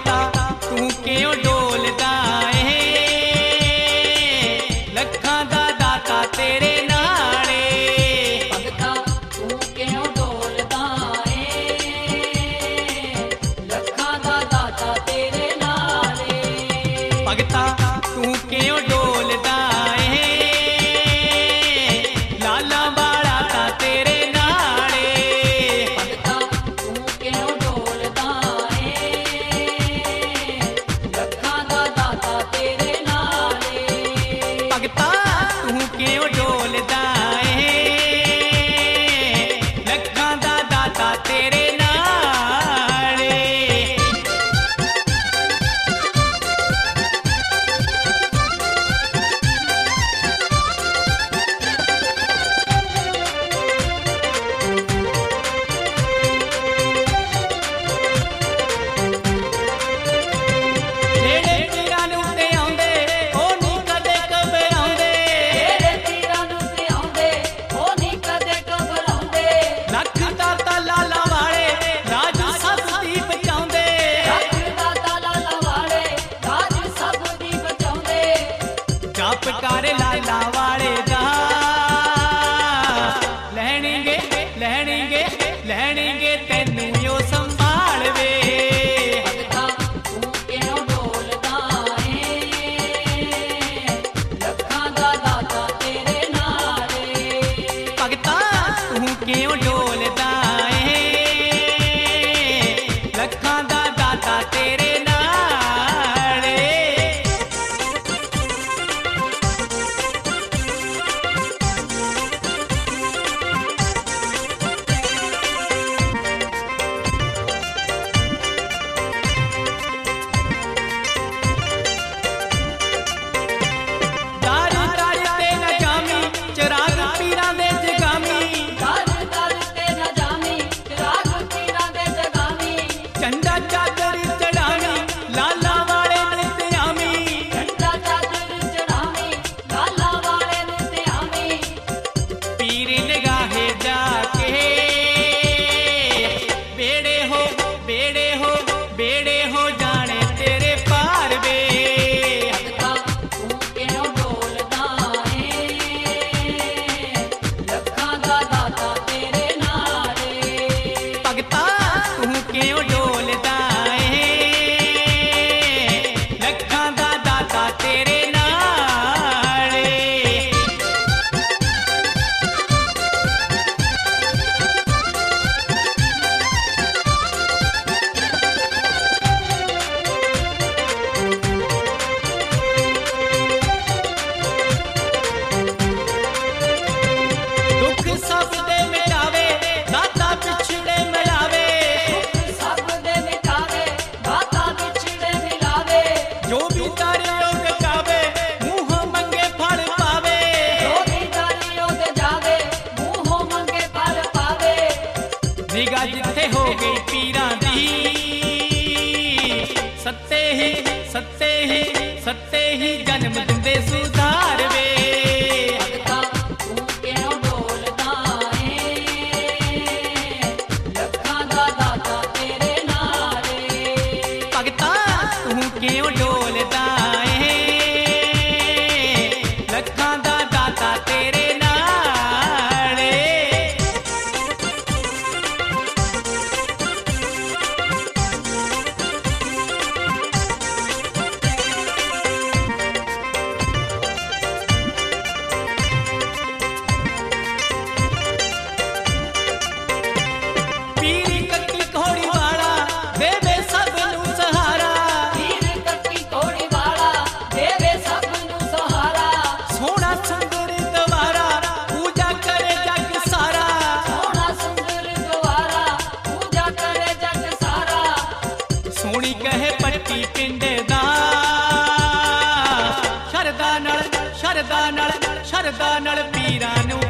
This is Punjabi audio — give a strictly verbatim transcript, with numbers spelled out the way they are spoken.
भगता तू क्यों डोलदा ए लखां दा दाता तेरे नाले भगता तू क्यों डोलदा ए लखां दा दाता तेरे नाले भगता तू क्यों डोलदा ए लाला वाला ता तेरे नाले भगता तू क्यों डोलदा लखां दा दाता तेरे नाले भगता तू क्यों डोलदा लखां दा दाता तेरे नाले ਜਿਹੜੇ ਪੀਰਾਂ ਨੂੰ ਤੇ ਆਉਂਦੇ ਉਹ ਨਹੀਂ ਕਦੇ ਘਬਰਾਉਂਦੇ ਜਿਹੜੇ ਪੀਰਾਂ ਨੂੰ ਤੇ ਆਉਂਦੇ ਉਹ ਨਹੀਂ ਕਦੇ ਘਬਰਾਉਂਦੇ ਲੱਖ ਦਾਤਾ ਲਾਲਾ ਵਾਲੇ ਰਾਜ ਸਭ ਦੀ ਬਚਾਉਂਦੇ ਰੱਖ ਦਾਤਾ ਲਾਲਾ ਵਾਲੇ ਰਾਜ ਸਭ ਦੀ ਬਚਾਉਂਦੇ ਜਪ ਕਰ ਲਾਲਾ ਵਾਲੇ ਦਾ ਲੈਣਗੇ ਲੈਣਗੇ ਲੈਣਗੇ ਤੈਨੂੰ ਉਹ ਸੰਭਾਲਵੇ ਭਗਤਾ ਤੂੰ ਕਿਉਂ ਡੋਲਦਾ ਏ ਲੱਖਾਂ ਦਾ ਦਾਤਾ ਤੇਰੇ ਨਾਲੇ ਭਗਤਾ ਤੂੰ ਕਿਉਂ ਡੋਲਦਾ ਏ ਲੱਖਾਂ ਦਾ ਦਾਤਾ ਤੇਰੇ ਨਾਲੇ ਦਰ ਦਰ ਤੇ ਨਾ ਜਾਮੀ ਚਿਰਾਗ ਪੀਰਾਂ ਦੇ ਜਗਾਮੀ ਦਰ ਦਰ ਤੇ ਨਾ ਜਾਮੀ ਚਿਰਾਗ ਪੀਰਾਂ ਦੇ ਜਗਾਮੀ ਚੰਦਾ ਚਾਦਰ ਚੜਾਵੀ ਲਾਲਾ ਵਾਲੇ ਨਿਤ ਆਵੀਂ ਝੰਡਾ ਚਾਦਰ ਚੜਾਵੀਂ ਲਾਲਾ ਵਾਲੇ ਨੂੰ ਤੇ ਆਵੀਂ ਪੀਰ ਨਿਗਾਹੇ ਜਾ ਕੇ ਬੇੜੇ ਹੋ ਬੇੜੇ ਹੋ ਬੇੜੇ ਹੋ ਜਾਣੇ ਤੇਰੇ ਪਾਰ ਵੇ ਭਗਤਾ ਤੂੰ ਕਿਉਂ ਡੋਲਦਾ ਏ ਲੱਖਾਂ ਦਾ ਦਾਤਾ ਤੇਰੇ ਨਾਲੇ ਭਗਤਾ ਤੂੰ ਕਿਉਂ ਡੋਲਦਾ ਏ ਲੱਖਾਂ ਦਾ ਦਾਤਾ ਤੇਰੇ ਨਾਲੇ ਦੁੱਖ ਸਭ ਦੇ ਮਿਟਾਵੇ ਦਾਤਾ ਪਿਛੜੇ ਮਿਲਾਵੇ ਸਭ ਦੇ ਮਿਟਾਵੇ ਦਾਤਾ ਵਿਛੜੇ ਮਿਲਾਵੇ ਜੋ ਵੀ ਤਾਰਿਓ ਗਾਵੇ ਮੂੰਹੋਂ ਮੰਗੇ ਫਲ ਪਾਵੇ ਜੋਗੀ ਦਾਰੀਓ ਤੇ ਜਾਵੇ ਮੂੰਹੋਂ ਮੰਗੇ ਫਲ ਪਾਵੇ ਨਿਗਾਹ ਜਿੱਥੇ ਹੋ ਗਈ ਪੀਰਾਂ ਦੀ ਸੱਤੇ ਹੀ ਸੱਤੇ ਹੀ ਸੱਤੇ ਹੀ ਜਨਮ ਦਿੰਦੇ ਸੁਧਾਰ ਵੇ ਭਗਤਾ ਤੂੰ ਕਿਉਂ ਡੋਲਦਾ ਏ ਲੱਖਾਂ ਦਾ ਦਾਤਾ ਤੇਰੇ ਨਾਲੇ ਭਗਤਾ ਤੂੰ ਕਿਉਂ ਡੋਲਦਾ ਏ ਲੱਖਾਂ ਦਾ ਦਾਤਾ ਤੇਰੇ ਨਾਲੇ ਪੀਰੀ ਕੱਟੀ ਘੋੜੀ ਵਾਲਾ ਦੇਵੇ ਸਭ ਨੂੰ ਸਹਾਰਾ ਵੀਰ ਕੱਟੀ ਘੋੜੀ ਵਾਲਾ ਦੇਵੇ ਸਭ ਨੂੰ ਸਹਾਰਾ ਸੋਹਣਾ ਸੁੰਦਰ ਦਵਾਰਾ ਪੂਜਾ ਕਰੇ ਜਗ ਸਾਰਾ ਸੋਹਣਾ ਸੁੰਦਰ ਦੁਆਰਾ ਪੂਜਾ ਕਰੇ ਜਗ ਸਾਰਾ ਸੋਹਣੀ ਕਹੇ ਪੱਟੀ ਪਿੰਡ ਦਾ ਸ਼ਰਦਾ ਨਾਲ ਸ਼ਰਦਾ ਨਾਲ ਸ਼ਰਦਾ ਨਾਲ ਪੀਰਾਂ ਨੂੰ